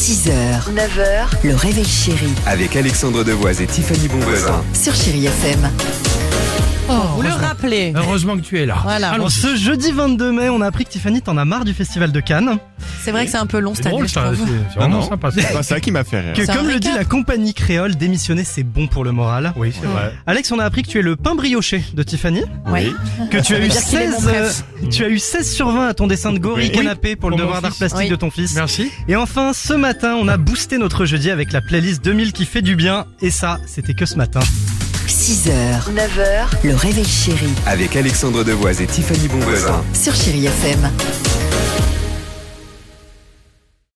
6h, 9h, le réveil chéri Avec Alexandre Devoise et Tiffany Bonvoisin. sur Chéri FM. Vous le rappelez. Heureusement que tu es là. Voilà. Alors, Ce jeudi 22 mai, on a appris que Tiffany, t'en as marre du festival de Cannes. C'est vrai que c'est un peu long cette c'est année, drôle, je ça, trouve. c'est vraiment Non, sympa. C'est pas ça qui m'a fait rire. Que C'est un comme le récap. dit la compagnie créole, démissionner c'est bon pour le moral. Oui, c'est vrai. Alex, on a appris que tu es le pain brioché de Tiffany. Oui. Que tu as eu dire qu'il est mon 16, préf. tu as eu 16 sur 20 à ton dessin de gorille Oui. canapé pour le Pour mon devoir d'art fils. plastique Oui. de ton fils. Merci. Et enfin, ce matin, on a boosté notre jeudi avec la playlist 2000 qui fait du bien. Et ça, c'était que ce matin. 6h, 9h, le réveil chéri Avec Alexandre Devoise et Tiffany Bonvoisin. sur Chéri FM.